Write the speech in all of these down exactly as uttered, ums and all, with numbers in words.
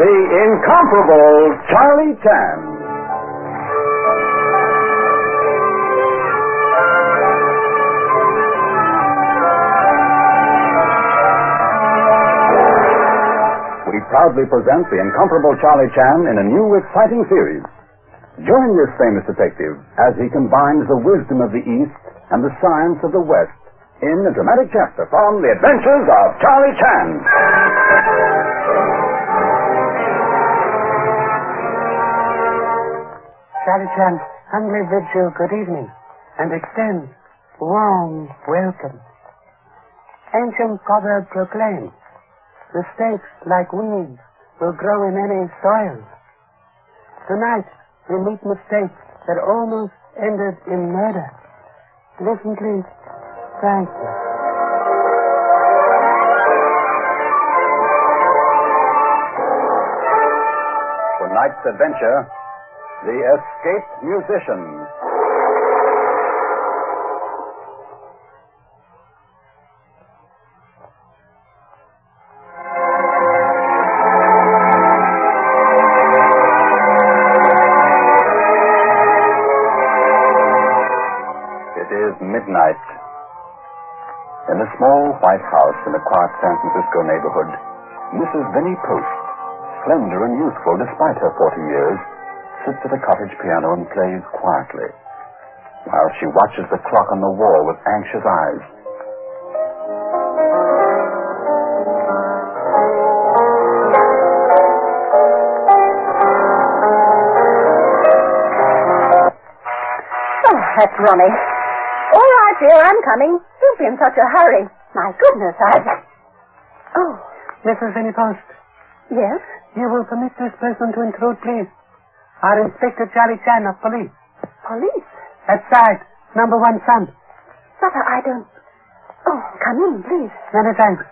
the incomparable Charlie Chan. We proudly present the incomparable Charlie Chan in a new, exciting series. Join this famous detective as he combines the wisdom of the East and the science of the West in a dramatic chapter from The Adventures of Charlie Chan. Charlie Chan humbly bids you good evening and extends warm welcome. Ancient proverb proclaims, mistakes like weeds will grow in any soil. Tonight, we meet mistakes that almost ended in murder. Listen, please. Thank you. Tonight's adventure, The Escaped Musician. Midnight. In a small white house in a quiet San Francisco neighborhood, Missus Vinnie Post, slender and youthful despite her forty years, sits at a cottage piano and plays quietly, while she watches the clock on the wall with anxious eyes. Oh, that's Ronnie. All right, dear, I'm coming. Don't be in such a hurry. My goodness, I... Oh. Missus Vinnie Post. Yes? You will permit this person to intrude, please. Our Inspector Charlie Chan of police. Police? That's right. Number one son. Sutter, I don't... Oh, come in, please. Many thanks.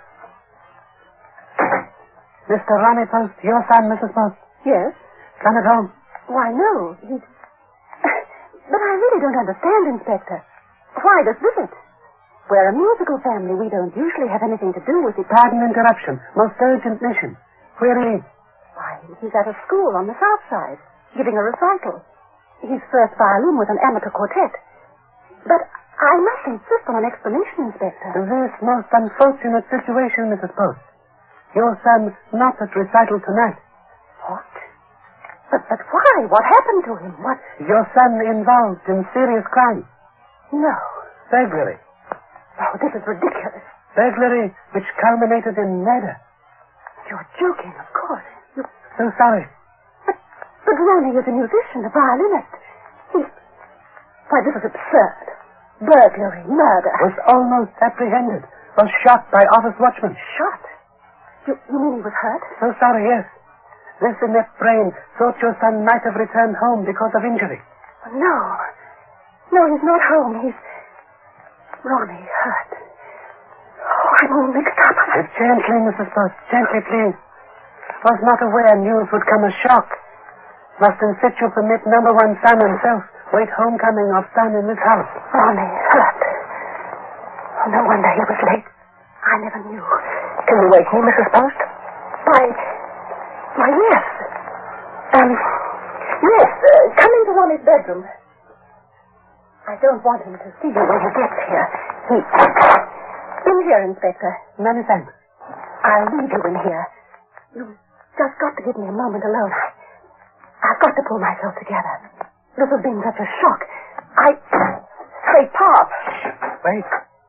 Mister Ronnie Post, your son, Missus Post. Yes? Come at home. Why, no. He's... But I really don't understand, Inspector. Why this visit? We're a musical family. We don't usually have anything to do with it. Pardon interruption. Most urgent mission. Where is he? Why, he's at a school on the south side, giving a recital. He's first violin with an amateur quartet. But I must insist on an explanation, Inspector. This most unfortunate situation, Missus Post. Your son not at recital tonight. What? But, but why? What happened to him? What? Your son involved in serious crime. No. Burglary. Oh, this is ridiculous. Burglary which culminated in murder. You're joking, of course. You... So sorry. But, but Ronnie is a musician, a violinist. He... Why, this is absurd. Burglary, murder. Was almost apprehended. Was shot by office watchman. Shot? You, you mean he was hurt? So sorry, yes. This inept brain thought your son might have returned home because of injury. No. No, he's not home. He's... Ronnie hurt. Oh, I'm all mixed up. Gently, Missus Post. Gently, please. Was not aware news would come as shock. Must in situ permit number one son himself wait homecoming of son in this house. Ronnie hurt. Oh, no wonder he was late. I never knew. Can you wake me, Missus Post? Why... Why, yes. Um... Yes, uh, come into Ronnie's bedroom. I don't want him to see you when he gets here. He... In here, Inspector. Many thanks. I'll leave you in here. You've just got to give me a moment alone. I, I've got to pull myself together. This has been such a shock. I... Say, Pop. Wait.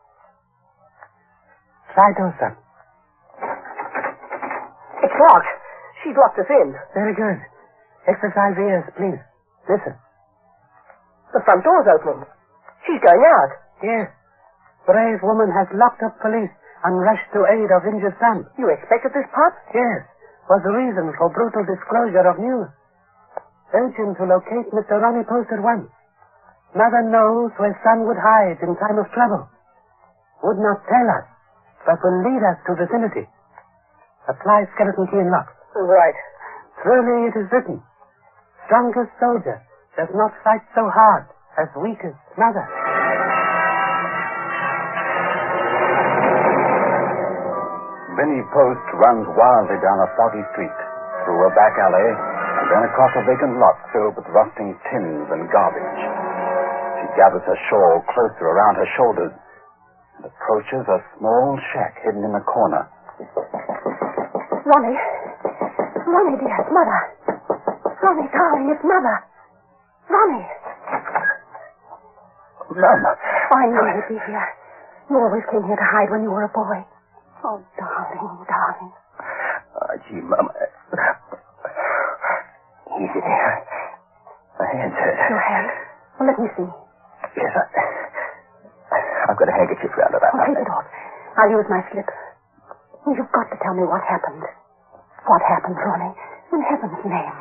Try door, son. It's locked. She's locked us in. Very good. Exercise ears, please. Listen. The front door's opening. She's going out. Yes. Brave woman has locked up police and rushed to aid of injured son. You expected this, Pop? Yes. Was the reason for brutal disclosure of news. Urgent to locate Mister Ronnie Post at once. Mother knows where son would hide in time of trouble. Would not tell us, but will lead us to vicinity. Apply skeleton key and lock. Right. Truly it is written, strongest soldier does not fight so hard as weakest mother. Vinnie Post runs wildly down a foggy street, through a back alley and then across a vacant lot filled with rusting tins and garbage. She gathers her shawl closer around her shoulders and approaches a small shack hidden in a corner. Ronnie. Ronnie, dear. It's Mother. Ronnie, darling, it's Mother. Ronnie. Mama. I knew you'd be here. You always came here to hide when you were a boy. Oh, darling, darling. Oh, gee, Mama. Easy there. My hand's hurt. Your hand? Well, let me see. Yes, I... I've got a handkerchief round it. Oh, take it off. I'll use my slip. You've got to tell me what happened. What happened, Ronnie? In heaven's name.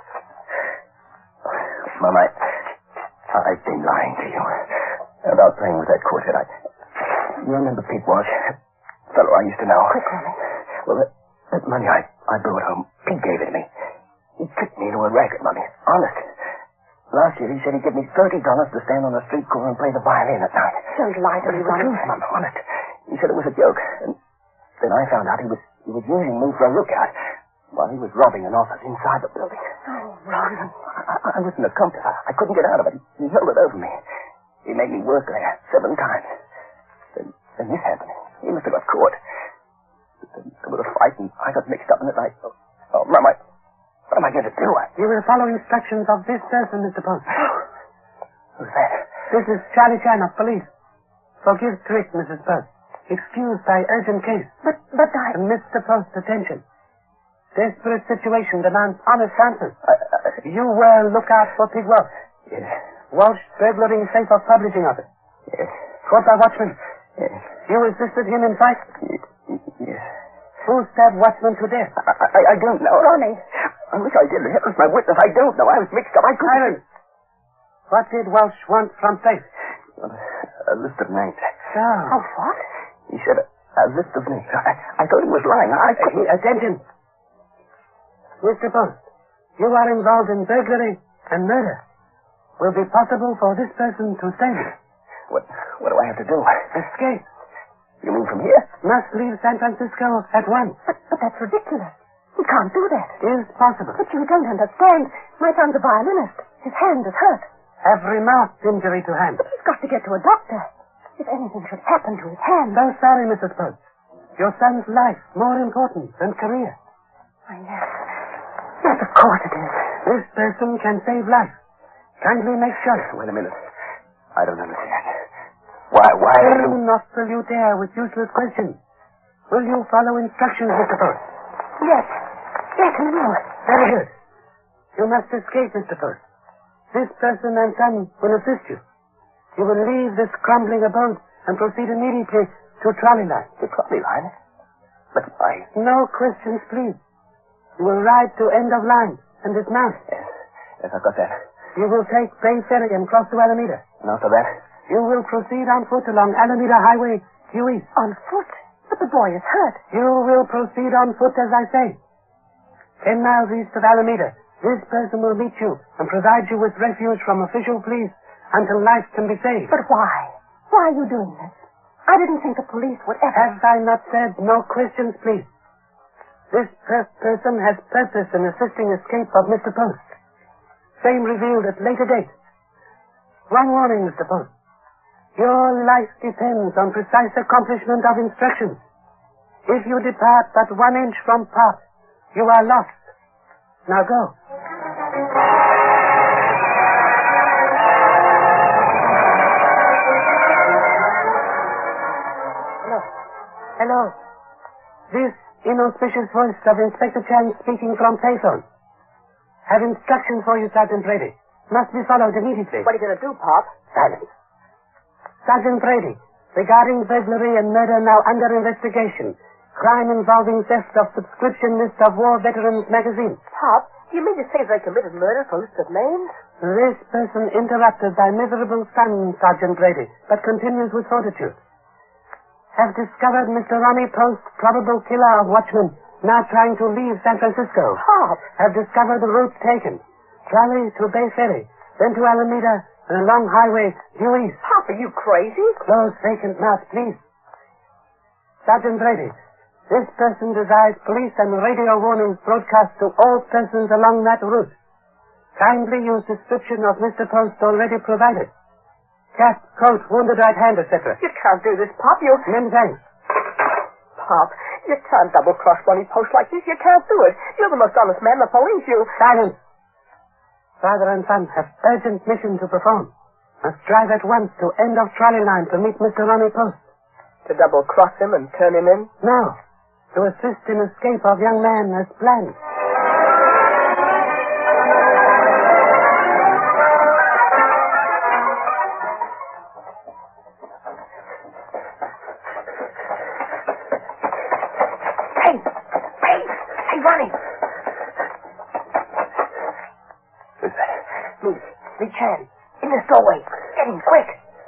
Mama, I, I've been lying to you about playing with that quartet. I, you remember Pete Walsh? Fellow I used to know. Quick, Ronnie. Well, that, that money I, I brought home, Pete gave it to me. He tricked me into a racket money. Honest. Last year he said he'd give me thirty dollars to stand on the street corner and play the violin at night. Don't lie to me, Ronnie. Mama, honest. He said it was a joke. And then I found out he was he was using me for a lookout while he was robbing an office inside the building. Oh, Ronnie. I, I was an accomplice. I, I couldn't get out of it. He held it over me. He made me work there seven times. Then, then this happened. He must have got caught. Then there was a fight, and I got mixed up in it. I, oh, oh, Mama, what am I going to do? I... You will follow instructions of this person, Mister Post. Who's that? This is Charlie Chan of police. Forgive trick, Missus Post. Excused by urgent case. But, but I... And Mister Post, attention. Desperate situation demands honest answers. I, I... You were lookout for Pig Walsh. Yes. Walsh burglaring safe of publishing office. Yes. Caught by watchman. Yes. You assisted him in fight. Yes. Who stabbed watchman to death? I, I, I don't know. Ronnie. I wish I did. That was my witness. I don't know. I was mixed up. I couldn't... Silence. What did Walsh want from safe? Well, a, a list of names. So. Oh, what? He said a, a list of names. I, I thought he was lying. I couldn't... Attention. Mister Post, you are involved in burglary and murder. Will be possible for this person to save you. What, what do I have to do? Escape. You mean from here? Must leave San Francisco at once. But, but that's ridiculous. He can't do that. Is possible. But you don't understand. My son's a violinist. His hand is hurt. Have remarked injury to hand. But he's got to get to a doctor. If anything should happen to his hand... So sorry, Missus Post. Your son's life more important than career. Oh, yes. Yes, of course it is. This person can save life. Kindly make sure. Wait a minute. I don't understand. Why, why... Do not pollute air with useless questions. Will you follow instructions, Mister Post? Yes. Yes, I will. Very good. You must escape, Mister Post. This person and son will assist you. You will leave this crumbling abode and proceed immediately to trolley line. The trolley line? But I... No questions, please. You will ride to end of line and dismount. Yes, yes, I've got that. You will take Bay Ferry and cross to Alameda. And after that? You will proceed on foot along Alameda Highway due east. On foot? But the boy is hurt. You will proceed on foot, as I say. Ten miles east of Alameda, this person will meet you and provide you with refuge from official police until life can be saved. But why? Why are you doing this? I didn't think the police would ever... Have I not said no questions, please? This per- person has purpose in assisting escape of Mister Post. Same revealed at later date. One warning, Mister Post. Your life depends on precise accomplishment of instructions. If you depart but one inch from path, you are lost. Now go. Hello. Hello. This inauspicious voice of Inspector Chan speaking from payphone. Have instructions for you, Sergeant Brady. Must be followed immediately. What are you going to do, Pop? Silence. Sergeant Brady, regarding burglary and murder now under investigation. Crime involving theft of subscription list of War Veterans magazine. Pop, do you mean to say they committed murder for a list of names? This person interrupted by miserable son, Sergeant Brady, but continues with fortitude. Have discovered Mister Ronnie Post, probable killer of watchmen, now trying to leave San Francisco. Pop! Have discovered the route taken. Trolley to Bay Ferry, then to Alameda, and along highway due east. Pop, are you crazy? Close vacant mouth, please. Sergeant Brady, This person desires police and radio warnings broadcast to all persons along that route. Kindly use description of Mister Post already provided. Cap, coat, wounded right hand, et cetera. You can't do this, Pop. You... Many thanks. Pop, you can't double-cross Ronnie Post like this. You can't do it. You're the most honest man in the police. You... Silence. Father and son have urgent mission to perform. Must drive at once to end of trolley line to meet Mister Ronnie Post. To double-cross him and turn him in? No. To assist in escape of young man as planned. Hey! Hey! Hey, Ronnie! Who's that? Me. Me, Chan. In this doorway. Get in, quick.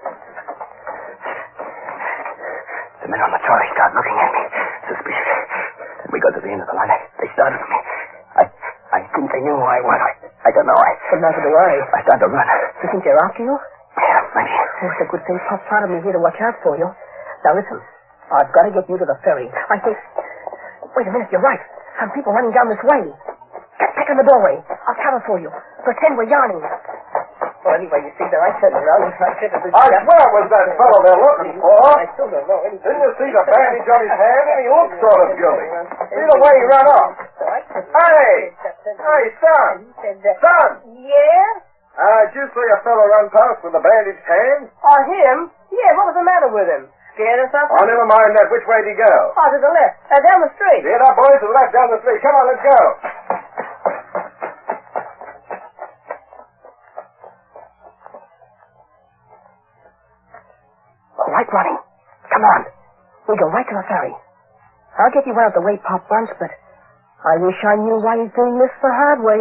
The men on the trolley start looking at me. Suspicious. Then we got to the end of the line. They started for me. I I think they knew who I was. I, I don't know. I... But neither do I. I started to run. You think they're after you? Yeah, maybe. Oh, it's a good thing Pop's part of me here to watch out for you. Now, listen. I've got to get you to the ferry. I think... Wait a minute, you're right. Some people running down this way. Get back in the doorway. I'll cover for you. Pretend we're yarning. Well, anyway, you see, there I turned around and tried to... I swear it was that fellow they're looking for. I still don't know anything. Didn't you see the bandage on his hand? And he looked sort of guilty. See the way he ran off. Hey! Hey, son! Son! Yeah? Uh, did you see a fellow run past with a bandaged hand? Or him? Yeah, what was the matter with him? Scared or something? Oh, never mind that. Which way did he go? Oh, to the left. Uh, down the street. Get up, boys, to the left down the street. Come on, let's go. All right, Ronnie. Come on. We go right to the ferry. I'll get you out of the way Pop wants, but I wish I knew why he's doing this the hard way.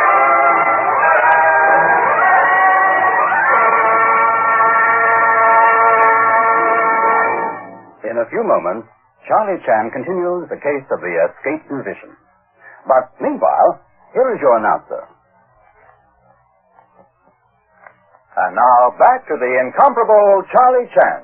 In a few moments, Charlie Chan continues the case of the escaped musician. But meanwhile, here is your announcer. And now back to the incomparable Charlie Chan.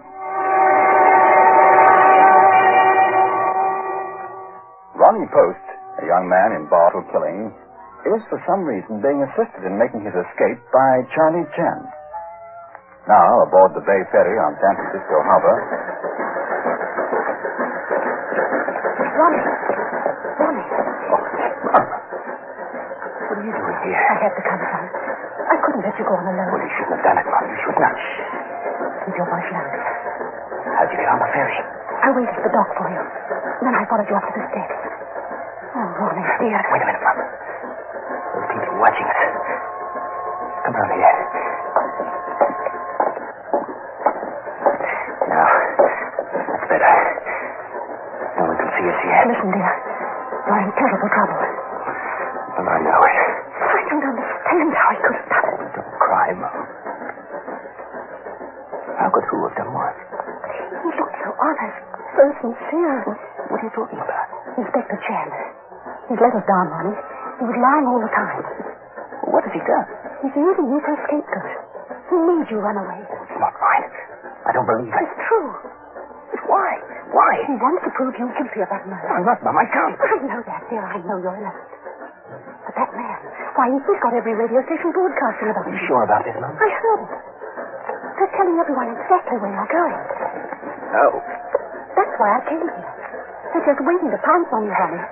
Ronnie Post, a young man involved with killing, is for some reason being assisted in making his escape by Charlie Chan. Now, aboard the Bay Ferry on San Francisco Harbor... Ronnie. Ronnie. What are you doing here? I had to come, son. I couldn't let you go on alone. Well, you shouldn't have done it, Mom. You should not. Keep your voice loud. How'd you get on the ferry? I waited at the dock for you. Then I followed you up to the steps. Oh, Ronnie, dear. Wait a minute, Mom. Those people are watching us. Come around here. Now, that's better. No one can see us yet. Listen, dear. You're in terrible trouble. Well, I know it. I don't understand how he could have done it. Don't cry, Mom. How could who have done what? He looked so honest, so sincere. What are you talking about? Inspector Chan. He's let us down, Ronnie. He was lying all the time. What has he done? He's using you for a scapegoat. He made you run away. It's not right. I don't believe it. It's true. But why? Why? He wants to prove you guilty of that murder. I'm not, Mom. I can't. I know that, dear. I know you're innocent. But that man, why, he's got every radio station broadcasting about Are you. you sure about this, Mom? I heard it. They're telling everyone exactly where you're going. No. That's why I came here. They're just waiting to pounce on you, Ronnie.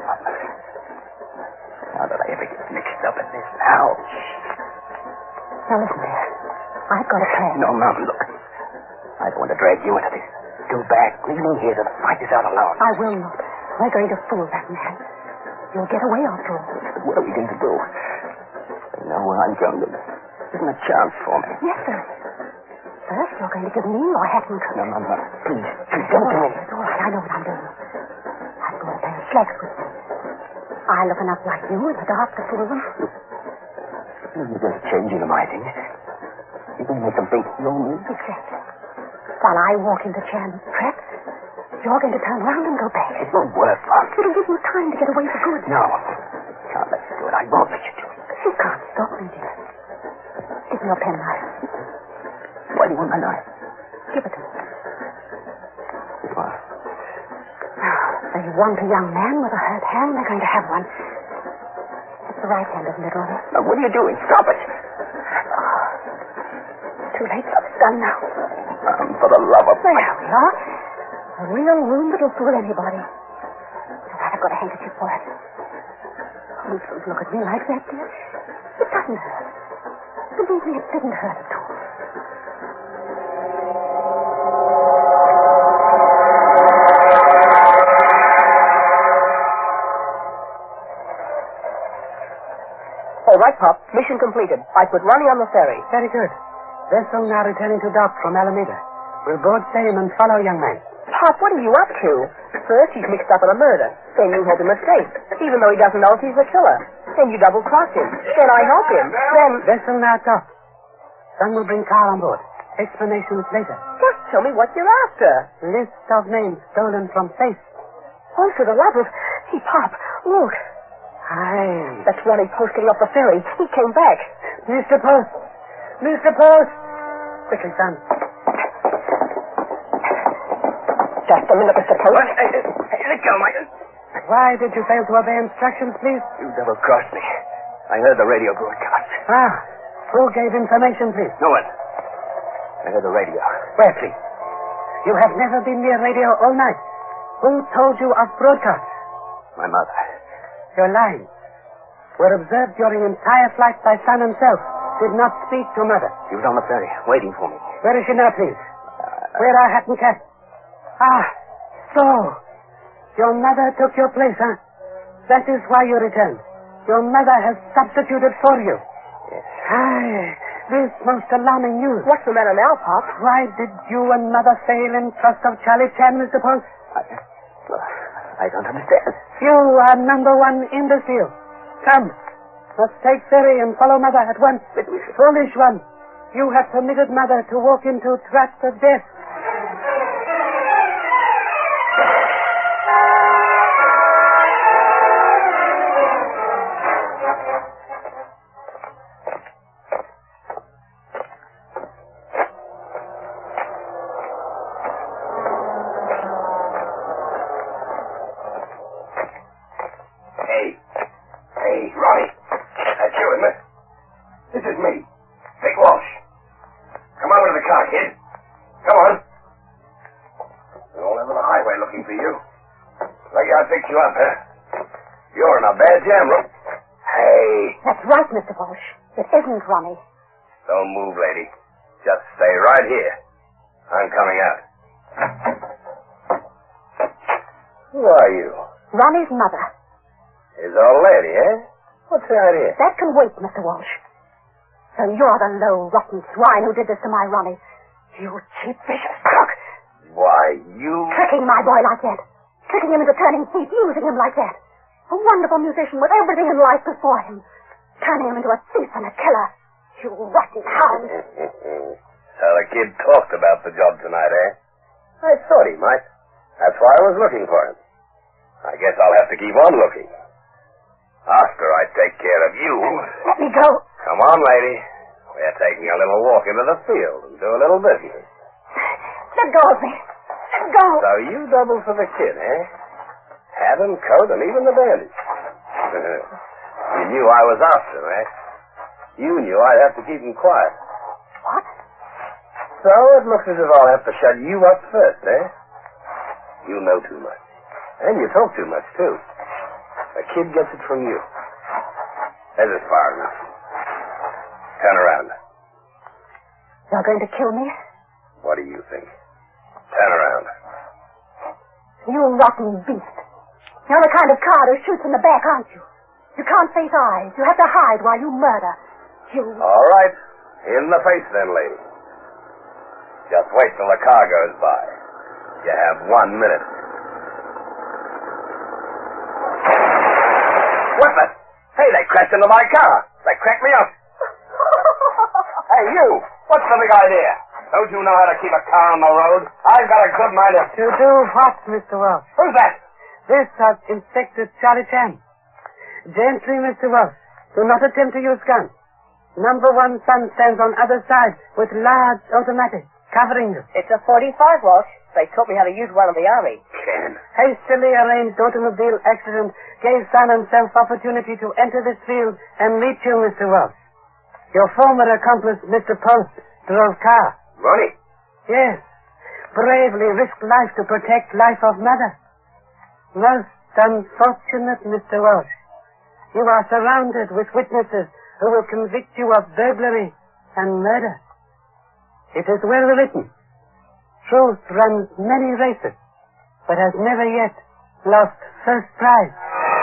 How did I ever get mixed up in this now? Now listen, dear. I've got a plan. No, Mom, look. I don't want to drag you into this. Go back. Leave me here to fight this out alone. I will not. We're going to fool that man. You'll get away after all. What are we going to do? They know where I'm going. There isn't a chance for me. Yes, sir. First, you're going to give me your hat and coat. No, Mom, Mom. Please. Please don't do it. It's all right. I know what I'm doing. I've got a pair of slacks with me. I look enough like you in the dark to fool them. You're going to change your mind, ain't you? You're going to make them think you're me? Exactly. While I walk into Chan's trap, you're going to turn around and go back. It won't work, Mom. It'll give you time to get away for good. No. I can't let you do it. I won't let you do it. You can't stop me, dear. Give me your penknife. Why do you want my knife? Give it to me. Here you are. They want a young man with a hurt hand. They're going to have one. It's the right hand, isn't it, Ronnie? Now, what are you doing? Stop it. Oh, too late. It's done now. Um, for the love of... There we are. A real wound that'll fool anybody. All right, I've got a handkerchief for it. Oh, don't look at me like that, dear. It doesn't hurt. Believe me, it didn't hurt at all. All right, Pop. Mission completed. I put Ronnie on the ferry. Very good. Vessel now returning to dock from Alameda. We'll board same and follow, young man. Pop, what are you up to? First, he's mixed up in a murder. Then you help him escape, even though he doesn't know if he's the killer. Then you double-cross him. Then I help him. Then... Vessel now dock. Son will bring car on board. Explanations later. Just tell me what you're after. List of names stolen from safe. Oh, for the love of... Hey, Pop, look. Aye. That's Ronnie Post getting off the ferry. He came back. Mister Post. Mister Post. Quickly, son. Just a minute, Mister Post. Hey, hey, let go, Mike. Why did you fail to obey instructions, please? You double-crossed me. I heard the radio broadcast. Ah. Who gave information, please? No one. I heard the radio. Where, please? You have never been near radio all night. Who told you of broadcast? My mother. Your lines were observed during entire flight by son himself. Did not speak to mother. She was on the ferry, waiting for me. Where is she now, please? Uh, Where are hat and cap? Ah, so. Your mother took your place, huh? That is why you returned. Your mother has substituted for you. Yes. Aye, this most alarming news. What's the matter now, Pop? Why did you and mother fail in trust of Charlie Chan, Mister Post? I, I don't understand. You are number one in the field. Come. Must take ferry and follow mother at once. Foolish one. You have permitted mother to walk into trap of death. You up, huh? You're in a bad jam, Ro- Hey. That's right, Mister Walsh. It isn't Ronnie. Don't move, lady. Just stay right here. I'm coming out. Who are you? Ronnie's mother. His old lady, eh? What's the idea? That can wait, Mister Walsh. So you're the low, rotten swine who did this to my Ronnie. You cheap, vicious crook. Why, you... Tricking my boy like that. Tricking him into turning thief, using him like that. A wonderful musician with everything in life before him. Turning him into a thief and a killer. You rotten hound. So the kid talked about the job tonight, eh? I thought he might. That's why I was looking for him. I guess I'll have to keep on looking. After I take care of you... Let me go. Come on, lady. We're taking a little walk into the field and do a little business. Let go of me. Let go. So you double for the kid, eh? Hat and coat and even the bandage. You knew I was after him, eh? You knew I'd have to keep him quiet. What? So it looks as if I'll have to shut you up first, eh? You know too much. And you talk too much, too. The kid gets it from you. This is far enough. Turn around. You're going to kill me? What do you think? Turn around. You rotten beast. You're the kind of coward who shoots in the back, aren't you? You can't face eyes. You have to hide while you murder. You... All right. In the face, then, lady. Just wait till the car goes by. You have one minute. What the? Hey, they crashed into my car. They cracked me up. Hey, you. What's the big idea? Don't you know how to keep a car on the road? I've got a good mind to... To do what, Mister Wells? Who's that? This is Inspector Charlie Chan. Gently, Mister Wells. Do not attempt to use gun. Number one son stands on other side with large automatic, covering you. It's a forty-five, Walsh. They taught me how to use one in the army. Ken. Hastily arranged automobile accident gave son and self opportunity to enter this field and meet you, Mister Welch. Your former accomplice, Mister Post, drove car. Ronnie. Yes. Bravely risked life to protect life of mother. Most unfortunate, Mister Welch. You are surrounded with witnesses who will convict you of burglary and murder. It is well written. Truth runs many races, but has never yet lost first prize.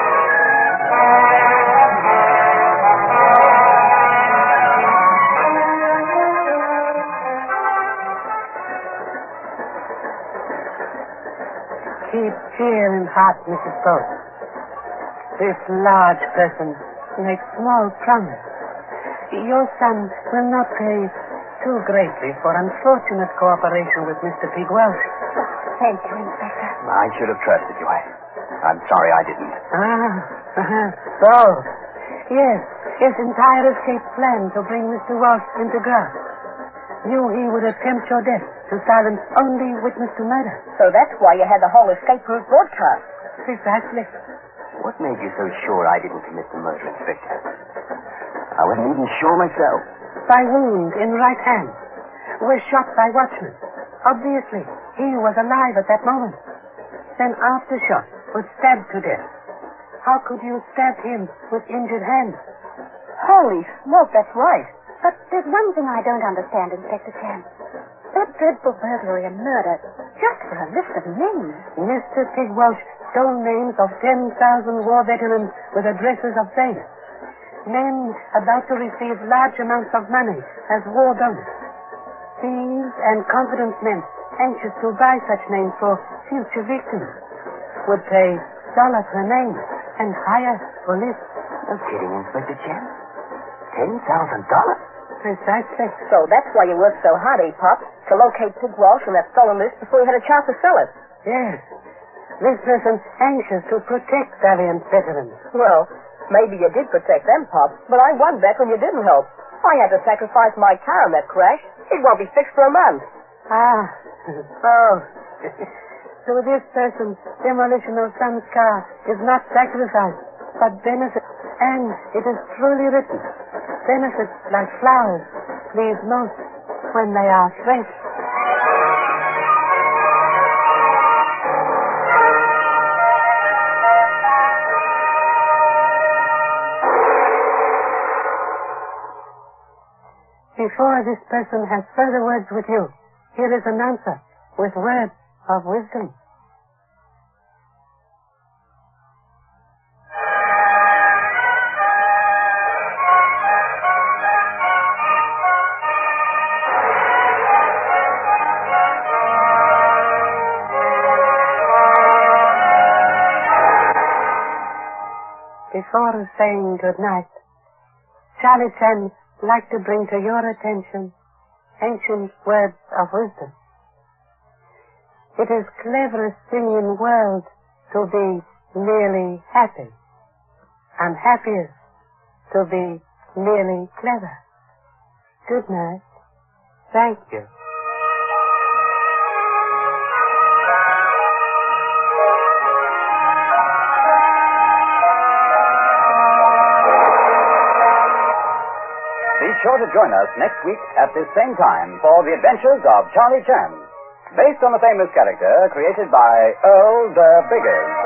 Keep cheer in heart, Missus Post. This large person makes small promise. Your son will not pay too greatly for unfortunate cooperation with Mister Pig Welch. Thank you, Inspector. I should have trusted you. I, I'm sorry I didn't. Ah, so, yes, his entire escape plan to bring Mister Welch into grass. Knew he would attempt your death to silence only witness to murder. So that's why you had the whole escape route broadcast. Precisely. What made you so sure I didn't commit the murder, Inspector? I wasn't even sure myself. By wound in right hand. Was shot by watchman. Obviously, he was alive at that moment. Then aftershock was stabbed to death. How could you stab him with injured hand? Holy smoke, that's right. But there's one thing I don't understand, Inspector Chan. That dreadful burglary and murder, just for a list of names. Mister Pig Welch stole names of ten thousand war veterans with addresses of fame. Men about to receive large amounts of money as war donors. Thieves and confidence men anxious to buy such names for future victims would pay dollar per name and hire for lists. No kidding, Inspector Chen. Ten thousand dollars? Precisely. So that's why you worked so hard, eh, Pop? To locate Pig Welch on that stolen list before you had a chance to sell it. Yes. This person anxious to protect valiant veterans. Well, maybe you did protect them, Pop, but I won back when you didn't help. I had to sacrifice my car in that crash. It won't be fixed for a month. Ah. Oh. To this person, demolition of son's car is not sacrifice, but benefit. And it is truly written, benefits like flowers please most when they are fresh. Before this person has further words with you, here is an answer with words of wisdom. Before saying good night, Charlie Chan like to bring to your attention ancient words of wisdom. It is cleverest thing in world to be merely happy, and happiest to be merely clever. Good night. Thank you. Be sure to join us next week at this same time for the adventures of Charlie Chan, based on the famous character created by Earl the Biggers.